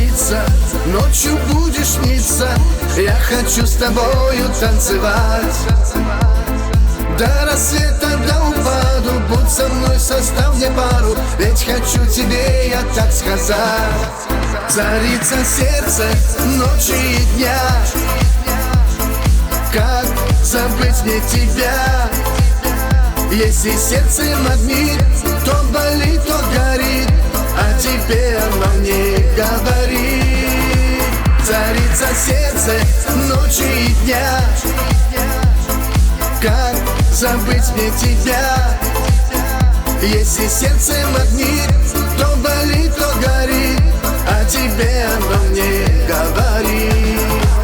царица, ночью будешь сниться. Я хочу с тобою танцевать до рассвета, до упаду. Будь со мной, составь мне пару, ведь хочу тебе я так сказать. Царица сердца ночи и дня, как забыть мне тебя? Если сердце магнит, то болит, то горит, а тебе оно мне говорит. Царица сердца ночи и дня, как забыть мне тебя? Если сердце магнит, то болит, то горит, а тебе оно мне говорит.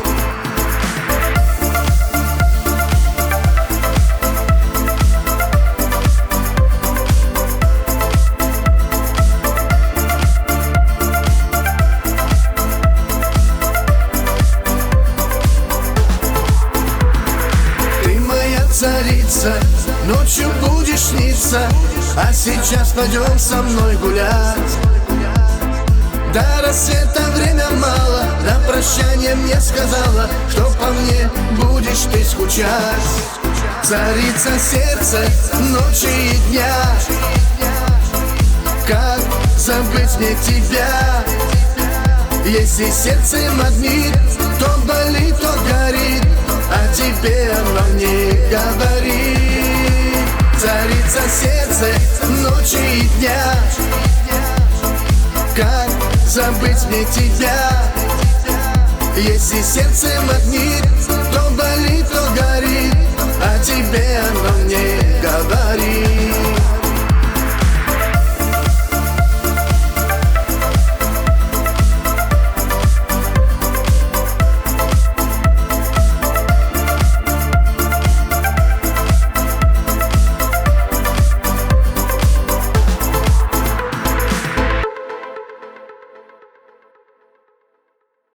Царица, ночью будешь сниться, а сейчас пойдем со мной гулять. До рассвета время мало, на прощание мне сказала, что по мне будешь ты скучать. Царица сердца ночи и дня, как забыть мне тебя? Если сердце магнит, то болит, то горит, а тебе оно мне говорит. Царица сердца ночи и дня, как забыть мне тебя? Если сердце магнит, то болит, то горит, а тебе оно мне говорит.